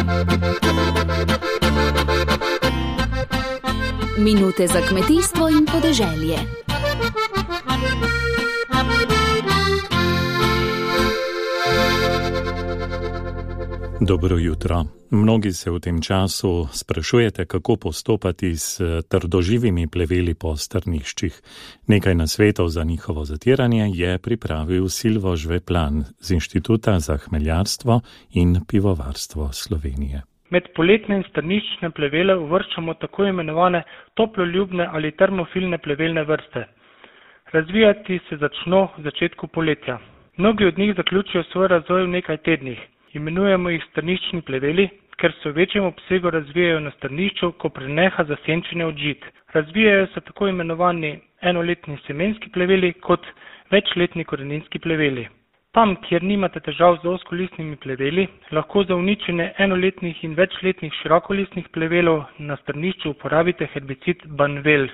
Minute za kmetijstvo in podeželje. Dobro jutro. Mnogi se v tem času sprašujete, kako postopati s trdoživimi pleveli po strniščih. Nekaj nasvetov za njihovo zatiranje je pripravil Silvo Žveplan z Inštituta za hmeljarstvo in pivovarstvo Slovenije. Med poletne in strniščne plevele uvrščamo tako imenovane toploljubne ali termofilne plevelne vrste. Razvijati se začno v začetku poletja. Mnogi od njih zaključijo svoj razvoj v nekaj tednih. Imenujemo jih strniščni pleveli, ker se v večjem obsegu razvijajo na strnišču, ko preneha zasenčenje od žit. Razvijajo se tako imenovani enoletni semenski pleveli kot večletni koreninski pleveli. Tam, kjer nimate težav z ozkolistnimi pleveli, lahko za uničenje enoletnih in večletnih širokolistnih plevelov na strnišču uporabite herbicid Banvel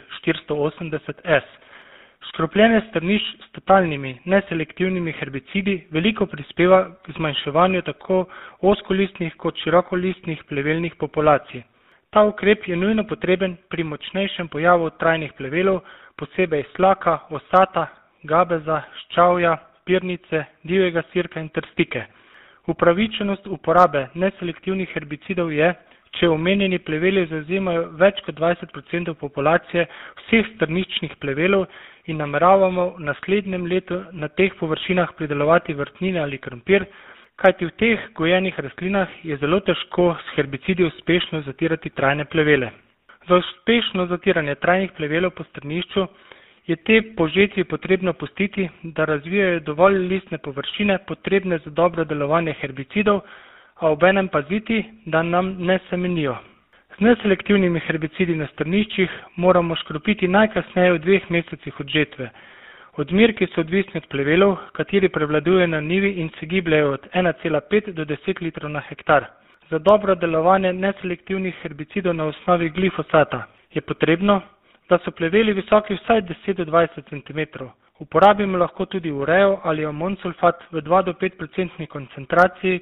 480S. Škropljenje strnišč s totalnimi, neselektivnimi herbicidi veliko prispeva k zmanjševanju tako ozkolistnih kot širokolistnih plevelnih populacij. Ta ukrep je nujno potreben pri močnejšem pojavu trajnih plevelov, posebej slaka, osata, gabeza, ščavja, pirnice, divjega sirka in trstike. Upravičenost uporabe neselektivnih herbicidov je, če omenjeni pleveli zavzemajo več kot 20% populacije vseh strniščnih plevelov in nameravamo v naslednjem letu na teh površinah pridelovati vrtnine ali krompir, kajti v teh gojenih rastlinah je zelo težko s herbicidi uspešno zatirati trajne plevele. Za uspešno zatiranje trajnih plevelov po strnišču je te po žetvi potrebno pustiti, da razvijajo dovolj listne površine potrebne za dobro delovanje herbicidov, a obenem paziti, da nam ne semenijo. Z neselektivnimi herbicidi na strniščih moramo škropiti najkasneje v 2 mesecih od žetve. Odmerki so odvisni od plevelov, kateri prevladujejo na njivi in se gibljajo od 1,5 do 10 litrov na hektar. Za dobro delovanje neselektivnih herbicidov na osnovi glifosata je potrebno, da so pleveli visoki vsaj 10 do 20 cm. Uporabimo lahko tudi ureo ali amonsulfat v 2 do 5% koncentraciji,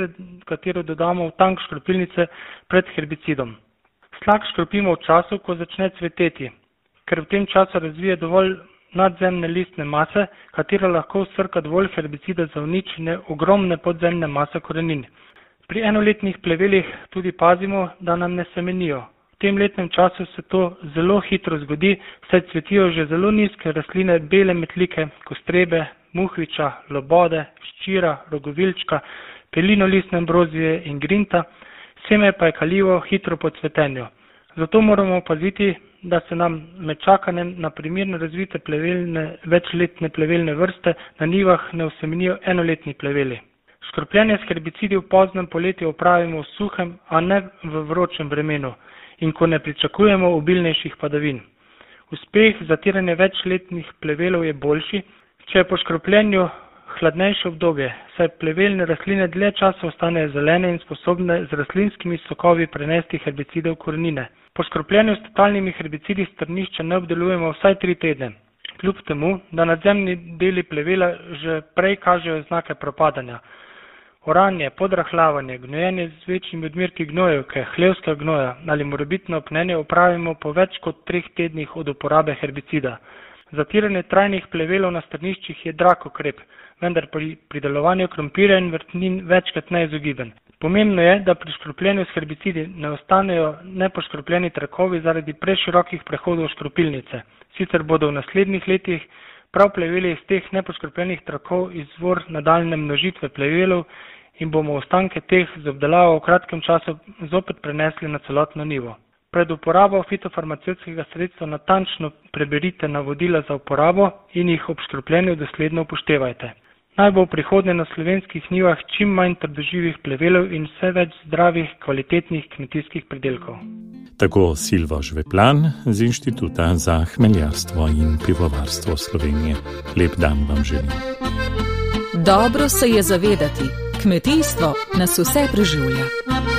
katero dodamo v tank škropilnice pred herbicidom. Slak škropimo v času, ko začne cveteti, ker v tem času razvije dovolj nadzemne listne mase, katera lahko vsrka dovolj herbicida za uničenje ogromne podzemne mase korenin. Pri enoletnih plevelih tudi pazimo, da nam ne semenijo. V tem letnem času se to zelo hitro zgodi, saj cvetijo že zelo nizke rastline bele metlike, kostrebe, muhviča, lobode, ščira, rogovilčka, pelinolistne ambrozije in grinta, seme pa je kaljivo hitro po cvetenju. Zato moramo paziti, da se nam med čakanjem na primerno razvite večletne plevelne vrste na njivah ne osemenijo enoletni pleveli. Škropljenje s herbicidi v poznem poletju opravimo v suhem, a ne v vročem vremenu in ko ne pričakujemo obilnejših padavin. Uspeh zatiranja večletnih plevelov je boljši, če je po škropljenju hladnejše obdobje, saj plevelne rastline dlje časa ostanejo zelene in sposobne z rastlinskimi sokovi prenesti herbicide v korenine. Po škropljenju s totalnimi herbicidi strnišča ne obdelujemo vsaj 3 tedne, kljub temu, da nadzemni deli plevela že prej kažejo znake propadanja. Oranje, podrahlavanje, gnojenje z večjimi odmerki gnojevke, hlevskega gnoja ali morebitno pnenje opravimo po več kot 3 tednih od uporabe herbicida. Zatiranje trajnih plevelov na strniščih je drag ukrep, vendar pri pridelovanju krompirja in vrtnin večkrat neizogiben. Pomembno je, da pri škropljenju s herbicidi ne ostanejo nepoškropljeni trakovi zaradi preširokih prehodov škropilnice. Sicer bodo v naslednjih letih prav pleveli iz teh nepoškropljenih trakov izvor nadaljne množitve plevelov in bomo ostanke teh z obdelavo v kratkem času zopet prenesli na celotno nivo. Pred uporabo fitofarmacevtskega sredstva natančno preberite navodila za uporabo in jih ob škropljenju dosledno upoštevajte. Naj bo v prihodnje na slovenskih njivah čim manj trdoživih plevelov in vse več zdravih, kvalitetnih kmetijskih pridelkov. Tako Silvo Žveplan z Inštituta za hmeljarstvo in pivovarstvo Slovenije. Lep dan vam želim. Dobro se je zavedati, kmetijstvo nas vse preživlja.